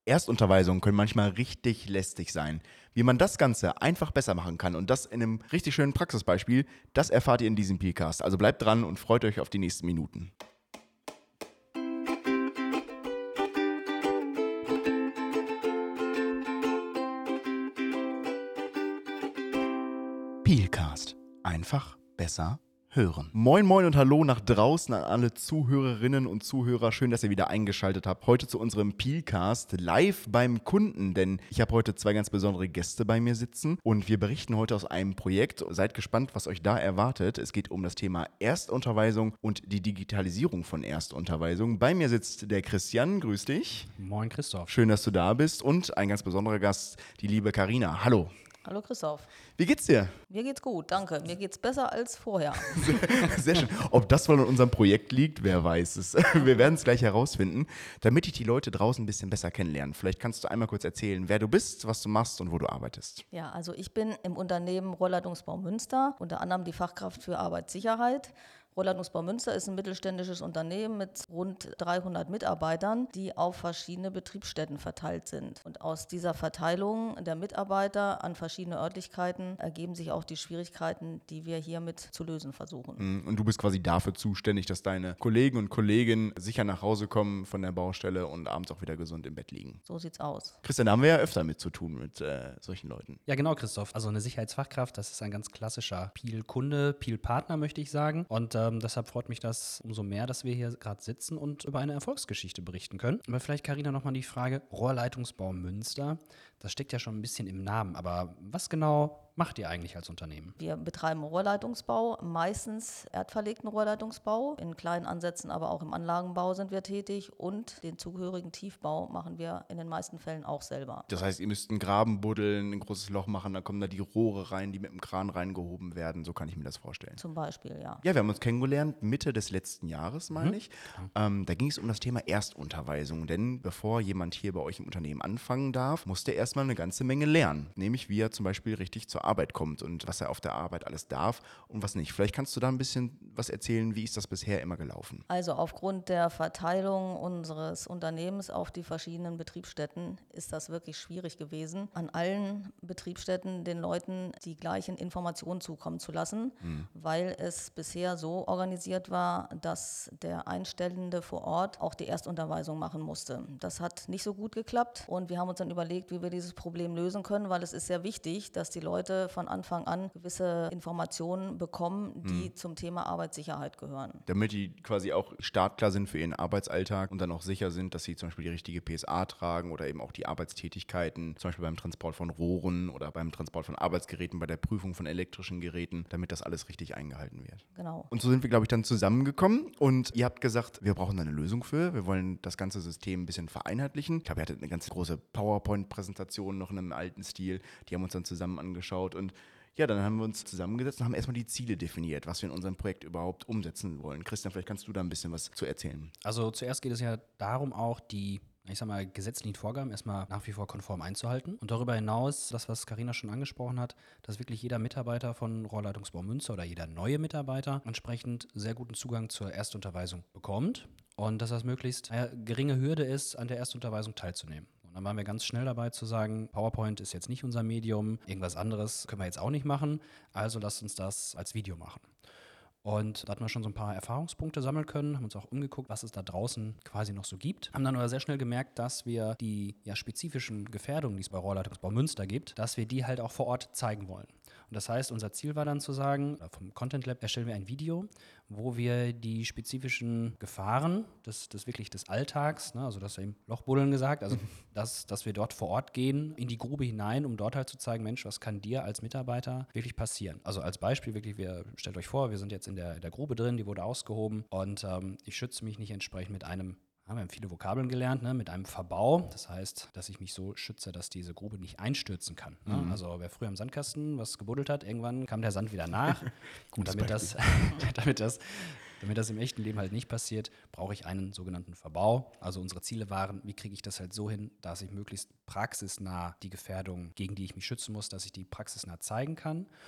Erstunterweisungen können manchmal richtig lästig sein. Wie man das Ganze einfach besser machen kann und das in einem richtig schönen Praxisbeispiel, das erfahrt ihr in diesem Peelcast. Also bleibt dran und freut euch auf die nächsten Minuten. Peelcast. Einfach besser hören. Moin moin und hallo nach draußen an alle Zuhörerinnen und Zuhörer. Schön, dass ihr wieder eingeschaltet habt. Heute zu unserem Peelcast live beim Kunden, denn ich habe heute zwei ganz besondere Gäste bei mir sitzen und wir berichten heute aus einem Projekt. Seid gespannt, was euch da erwartet. Es geht um das Thema Erstunterweisung und die Digitalisierung von Erstunterweisung. Bei mir sitzt der Christian. Grüß dich. Moin Christoph. Schön, dass du da bist und ein ganz besonderer Gast, die liebe Carina. Hallo. Hallo Christoph. Wie geht's dir? Mir geht's gut, danke. Mir geht's besser als vorher. Sehr schön. Ob das wohl an unserem Projekt liegt, wer weiß es. Wir werden es gleich herausfinden, damit ich die Leute draußen ein bisschen besser kennenlernen. Vielleicht kannst du einmal kurz erzählen, wer du bist, was du machst und wo du arbeitest. Ja, also ich bin im Unternehmen Rohrleitungsbau Münster, unter anderem die Fachkraft für Arbeitssicherheit. Rohrleitungsbau Münster ist ein mittelständisches Unternehmen mit rund 300 Mitarbeitern, die auf verschiedene Betriebsstätten verteilt sind. Und aus dieser Verteilung der Mitarbeiter an verschiedene Örtlichkeiten ergeben sich auch die Schwierigkeiten, die wir hiermit zu lösen versuchen. Und du bist quasi dafür zuständig, dass deine Kollegen und Kolleginnen sicher nach Hause kommen von der Baustelle und abends auch wieder gesund im Bett liegen. So sieht's aus. Christian, da haben wir ja öfter mit zu tun mit solchen Leuten. Ja, genau, Christoph. Also eine Sicherheitsfachkraft, das ist ein ganz klassischer Peel-Kunde, Peel-Partner, möchte ich sagen. Und deshalb freut mich das umso mehr, dass wir hier gerade sitzen und über eine Erfolgsgeschichte berichten können. Aber vielleicht, Carina, nochmal die Frage, Rohrleitungsbau Münster, das steckt ja schon ein bisschen im Namen, aber was genau macht ihr eigentlich als Unternehmen? Wir betreiben Rohrleitungsbau, meistens erdverlegten Rohrleitungsbau, in kleinen Ansätzen, aber auch im Anlagenbau sind wir tätig und den zugehörigen Tiefbau machen wir in den meisten Fällen auch selber. Das heißt, ihr müsst einen Graben buddeln, ein großes Loch machen, dann kommen da die Rohre rein, die mit dem Kran reingehoben werden. So kann ich mir das vorstellen. Zum Beispiel, ja. Ja, wir haben uns kennengelernt Mitte des letzten Jahres, meine ich. Da ging es um das Thema Erstunterweisung, denn bevor jemand hier bei euch im Unternehmen anfangen darf, muss der erstmal eine ganze Menge lernen. Nämlich, wie er zum Beispiel richtig zur Arbeit kommt und was er auf der Arbeit alles darf und was nicht. Vielleicht kannst du da ein bisschen was erzählen, wie ist das bisher immer gelaufen? Also aufgrund der Verteilung unseres Unternehmens auf die verschiedenen Betriebsstätten ist das wirklich schwierig gewesen, an allen Betriebsstätten den Leuten die gleichen Informationen zukommen zu lassen, weil es bisher so organisiert war, dass der Einstellende vor Ort auch die Erstunterweisung machen musste. Das hat nicht so gut geklappt und wir haben uns dann überlegt, wie wir dieses Problem lösen können, weil es ist sehr wichtig, dass die Leute von Anfang an gewisse Informationen bekommen, die zum Thema Arbeitssicherheit gehören. Damit die quasi auch startklar sind für ihren Arbeitsalltag und dann auch sicher sind, dass sie zum Beispiel die richtige PSA tragen oder eben auch die Arbeitstätigkeiten, zum Beispiel beim Transport von Rohren oder beim Transport von Arbeitsgeräten, bei der Prüfung von elektrischen Geräten, damit das alles richtig eingehalten wird. Genau. Und so sind wir, glaube ich, dann zusammengekommen und ihr habt gesagt, wir brauchen da eine Lösung für. Wir wollen das ganze System ein bisschen vereinheitlichen. Ich glaube, ihr hattet eine ganz große PowerPoint-Präsentation noch in einem alten Stil. Die haben uns dann zusammen angeschaut und ja, dann haben wir uns zusammengesetzt und haben erstmal die Ziele definiert, was wir in unserem Projekt überhaupt umsetzen wollen. Christian, vielleicht kannst du da ein bisschen was zu erzählen. Also zuerst geht es ja darum, auch die gesetzlichen Vorgaben erstmal nach wie vor konform einzuhalten. Und darüber hinaus, das, was Carina schon angesprochen hat, dass wirklich jeder Mitarbeiter von Rohrleitungsbau Münster oder jeder neue Mitarbeiter entsprechend sehr guten Zugang zur Erstunterweisung bekommt und dass das möglichst eine geringe Hürde ist, an der Erstunterweisung teilzunehmen. Und dann waren wir ganz schnell dabei zu sagen, PowerPoint ist jetzt nicht unser Medium, irgendwas anderes können wir jetzt auch nicht machen, also lasst uns das als Video machen. Und da hatten wir schon so ein paar Erfahrungspunkte sammeln können, haben uns auch umgeguckt, was es da draußen quasi noch so gibt. Haben dann aber sehr schnell gemerkt, dass wir die spezifischen Gefährdungen, die es bei Rohrleitungsbau Münster gibt, dass wir die halt auch vor Ort zeigen wollen. Und das heißt, unser Ziel war dann zu sagen, vom Content Lab erstellen wir ein Video, wo wir die spezifischen Gefahren des Alltags, ne, also das eben Lochbuddeln gesagt, also dass wir dort vor Ort gehen, in die Grube hinein, um dort halt zu zeigen, Mensch, was kann dir als Mitarbeiter wirklich passieren? Also als Beispiel wirklich, stellt euch vor, wir sind jetzt in der Grube drin, die wurde ausgehoben und ich schütze mich nicht entsprechend mit einem, wir haben viele Vokabeln gelernt, ne, mit einem Verbau. Das heißt, dass ich mich so schütze, dass diese Grube nicht einstürzen kann. Ne? Also wer früher am Sandkasten was gebuddelt hat, irgendwann kam der Sand wieder nach. Und damit das im echten Leben halt nicht passiert, brauche ich einen sogenannten Verbau. Also unsere Ziele waren, wie kriege ich das halt so hin, dass ich möglichst praxisnah die Gefährdung, gegen die ich mich schützen muss, dass ich die praxisnah zeigen kann.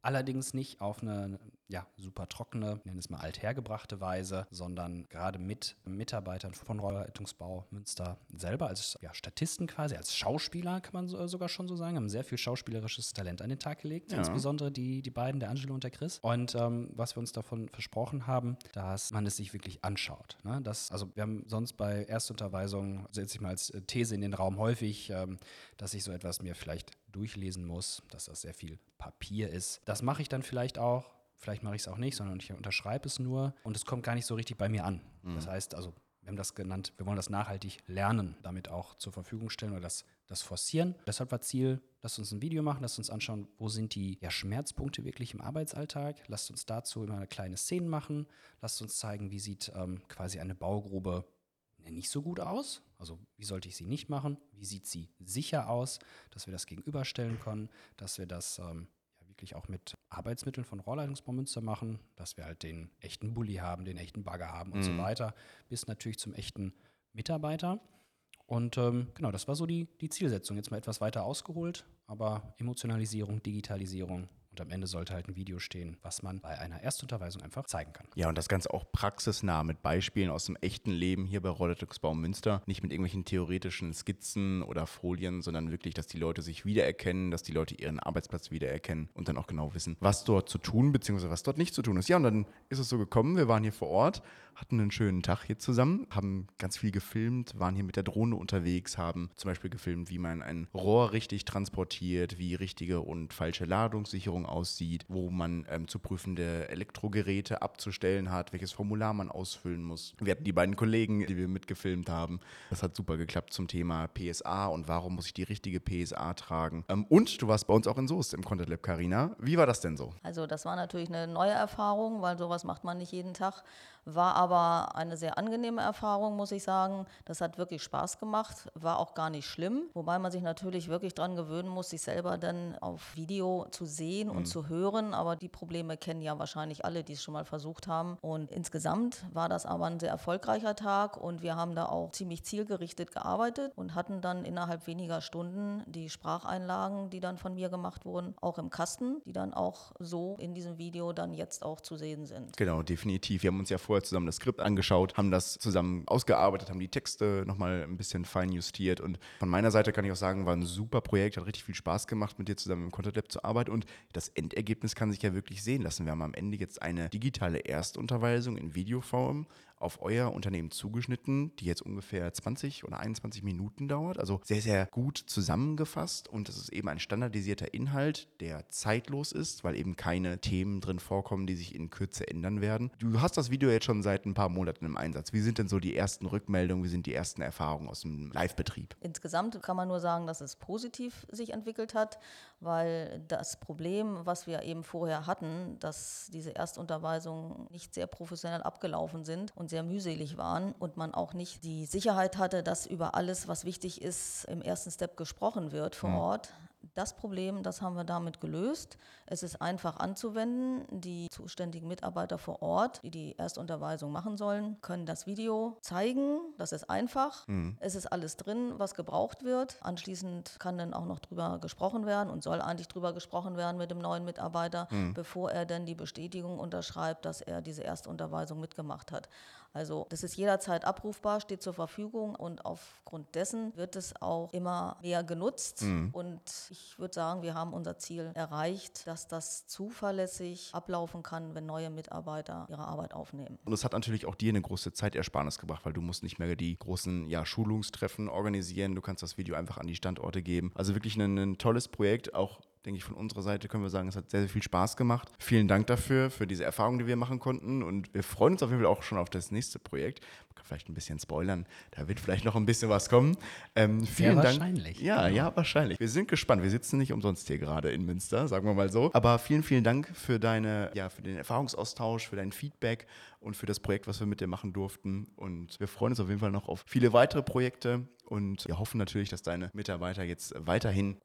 Allerdings nicht auf eine super trockene, nennen es mal althergebrachte Weise, sondern gerade mit Mitarbeitern von Rohrleitungsbau Münster selber als Statisten quasi, als Schauspieler kann man sogar schon so sagen, haben sehr viel schauspielerisches Talent an den Tag gelegt, insbesondere die beiden, der Angelo und der Chris. Und was wir uns davon versprochen haben, dass man es sich wirklich anschaut. Ne? Wir haben sonst bei Erstunterweisungen, setze ich mal als These in den Raum häufig, dass ich so etwas mir vielleicht durchlesen muss, dass das sehr viel Papier ist. Das mache ich dann vielleicht auch. Vielleicht mache ich es auch nicht, sondern ich unterschreibe es nur und es kommt gar nicht so richtig bei mir an. Das heißt, also wir haben das genannt, wir wollen das nachhaltig lernen, damit auch zur Verfügung stellen oder das forcieren. Deshalb war Ziel, lasst uns ein Video machen, lasst uns anschauen, wo sind die Schmerzpunkte wirklich im Arbeitsalltag. Lasst uns dazu immer eine kleine Szene machen. Lasst uns zeigen, wie sieht quasi eine Baugrube nicht so gut aus. Also wie sollte ich sie nicht machen? Wie sieht sie sicher aus? Dass wir das gegenüberstellen können, dass wir das wirklich auch mit Arbeitsmitteln von Rohrleitungsbau Münster machen, dass wir halt den echten Bulli haben, den echten Bagger haben und so weiter, bis natürlich zum echten Mitarbeiter. Und genau, das war so die Zielsetzung. Jetzt mal etwas weiter ausgeholt, aber Emotionalisierung, Digitalisierung. Und am Ende sollte halt ein Video stehen, was man bei einer Erstunterweisung einfach zeigen kann. Ja, und das Ganze auch praxisnah mit Beispielen aus dem echten Leben hier bei Rohrleitungsbau Münster. Nicht mit irgendwelchen theoretischen Skizzen oder Folien, sondern wirklich, dass die Leute sich wiedererkennen, dass die Leute ihren Arbeitsplatz wiedererkennen und dann auch genau wissen, was dort zu tun bzw. was dort nicht zu tun ist. Ja, und dann ist es so gekommen, wir waren hier vor Ort, hatten einen schönen Tag hier zusammen, haben ganz viel gefilmt, waren hier mit der Drohne unterwegs, haben zum Beispiel gefilmt, wie man ein Rohr richtig transportiert, wie richtige und falsche Ladungssicherung aussieht, wo man zu prüfende Elektrogeräte abzustellen hat, welches Formular man ausfüllen muss. Wir hatten die beiden Kollegen, die wir mitgefilmt haben. Das hat super geklappt zum Thema PSA und warum muss ich die richtige PSA tragen. Und du warst bei uns auch in Soest im Content Lab, Carina. Wie war das denn so? Also das war natürlich eine neue Erfahrung, weil sowas macht man nicht jeden Tag. War aber eine sehr angenehme Erfahrung, muss ich sagen. Das hat wirklich Spaß gemacht, war auch gar nicht schlimm. Wobei man sich natürlich wirklich dran gewöhnen muss, sich selber dann auf Video zu sehen und zu hören. Aber die Probleme kennen ja wahrscheinlich alle, die es schon mal versucht haben. Und insgesamt war das aber ein sehr erfolgreicher Tag und wir haben da auch ziemlich zielgerichtet gearbeitet und hatten dann innerhalb weniger Stunden die Spracheinlagen, die dann von mir gemacht wurden, auch im Kasten, die dann auch so in diesem Video dann jetzt auch zu sehen sind. Genau, definitiv. Wir haben uns ja vorher zusammen das Skript angeschaut, haben das zusammen ausgearbeitet, haben die Texte nochmal ein bisschen fein justiert und von meiner Seite kann ich auch sagen, war ein super Projekt, hat richtig viel Spaß gemacht, mit dir zusammen im Content Lab zu arbeiten und das Endergebnis kann sich ja wirklich sehen lassen. Wir haben am Ende jetzt eine digitale Erstunterweisung in Videoform auf euer Unternehmen zugeschnitten, die jetzt ungefähr 20 oder 21 Minuten dauert. Also sehr, sehr gut zusammengefasst und es ist eben ein standardisierter Inhalt, der zeitlos ist, weil eben keine Themen drin vorkommen, die sich in Kürze ändern werden. Du hast das Video jetzt schon seit ein paar Monaten im Einsatz. Wie sind denn so die ersten Rückmeldungen, wie sind die ersten Erfahrungen aus dem Live-Betrieb? Insgesamt kann man nur sagen, dass es positiv sich entwickelt hat, weil das Problem, was wir eben vorher hatten, dass diese Erstunterweisungen nicht sehr professionell abgelaufen sind und sehr mühselig waren und man auch nicht die Sicherheit hatte, dass über alles, was wichtig ist, im ersten Step gesprochen wird vor Ort. Das Problem, das haben wir damit gelöst. Es ist einfach anzuwenden. Die zuständigen Mitarbeiter vor Ort, die die Erstunterweisung machen sollen, können das Video zeigen. Das ist einfach. Es ist alles drin, was gebraucht wird. Anschließend kann dann auch noch drüber gesprochen werden und soll eigentlich drüber gesprochen werden mit dem neuen Mitarbeiter, bevor er dann die Bestätigung unterschreibt, dass er diese Erstunterweisung mitgemacht hat. Also das ist jederzeit abrufbar, steht zur Verfügung und aufgrund dessen wird es auch immer mehr genutzt. Und ich würde sagen, wir haben unser Ziel erreicht, dass das zuverlässig ablaufen kann, wenn neue Mitarbeiter ihre Arbeit aufnehmen. Und es hat natürlich auch dir eine große Zeitersparnis gebracht, weil du musst nicht mehr die großen Schulungstreffen organisieren. Du kannst das Video einfach an die Standorte geben. Also wirklich ein tolles Projekt, auch denke ich, von unserer Seite können wir sagen, es hat sehr, sehr viel Spaß gemacht. Vielen Dank dafür, für diese Erfahrung, die wir machen konnten. Und wir freuen uns auf jeden Fall auch schon auf das nächste Projekt. Man kann vielleicht ein bisschen spoilern, da wird vielleicht noch ein bisschen was kommen. Vielen Dank. Wahrscheinlich. Ja, wahrscheinlich. Wir sind gespannt. Wir sitzen nicht umsonst hier gerade in Münster, sagen wir mal so. Aber vielen, vielen Dank für für den Erfahrungsaustausch, für dein Feedback und für das Projekt, was wir mit dir machen durften. Und wir freuen uns auf jeden Fall noch auf viele weitere Projekte und wir hoffen natürlich, dass deine Mitarbeiter jetzt weiterhin gut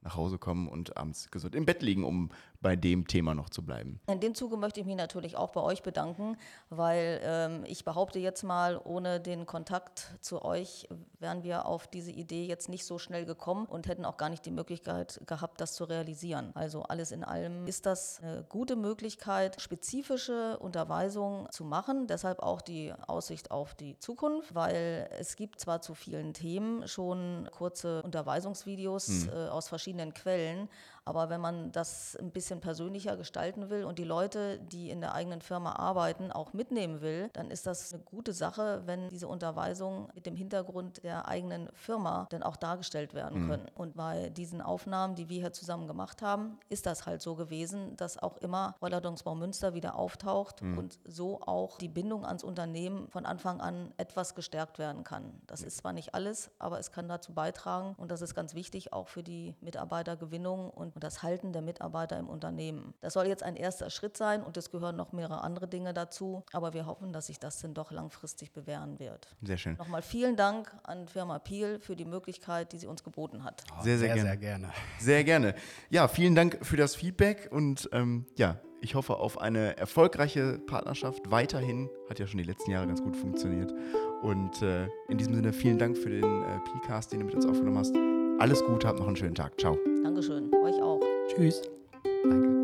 nach Hause kommen und abends gesund im Bett liegen, um bei dem Thema noch zu bleiben. In dem Zuge möchte ich mich natürlich auch bei euch bedanken, weil ich behaupte jetzt mal, ohne den Kontakt zu euch wären wir auf diese Idee jetzt nicht so schnell gekommen und hätten auch gar nicht die Möglichkeit gehabt, das zu realisieren. Also alles in allem ist das eine gute Möglichkeit, spezifische Unterweisungen zu machen. Deshalb auch die Aussicht auf die Zukunft, weil es gibt zwar zu vielen Themen schon kurze Unterweisungsvideos aus verschiedenen Quellen, aber wenn man das ein bisschen persönlicher gestalten will und die Leute, die in der eigenen Firma arbeiten, auch mitnehmen will, dann ist das eine gute Sache, wenn diese Unterweisungen mit dem Hintergrund der eigenen Firma dann auch dargestellt werden können. Und bei diesen Aufnahmen, die wir hier zusammen gemacht haben, ist das halt so gewesen, dass auch immer Rollladungsbau Münster wieder auftaucht und so auch die Bindung ans Unternehmen von Anfang an etwas gestärkt werden kann. Das ist zwar nicht alles, aber es kann dazu beitragen und das ist ganz wichtig auch für die Mitarbeitergewinnung und das Halten der Mitarbeiter im Unternehmen. Das soll jetzt ein erster Schritt sein und es gehören noch mehrere andere Dinge dazu, aber wir hoffen, dass sich das dann doch langfristig bewähren wird. Sehr schön. Nochmal vielen Dank an Firma Piel für die Möglichkeit, die sie uns geboten hat. Sehr, sehr gerne. Sehr gerne. Sehr gerne. Ja, vielen Dank für das Feedback und ich hoffe auf eine erfolgreiche Partnerschaft weiterhin. Hat ja schon die letzten Jahre ganz gut funktioniert. Und in diesem Sinne vielen Dank für den Peelcast, den du mit uns aufgenommen hast. Alles Gute, habt noch einen schönen Tag. Ciao. Dankeschön, euch auch. Tschüss. Danke.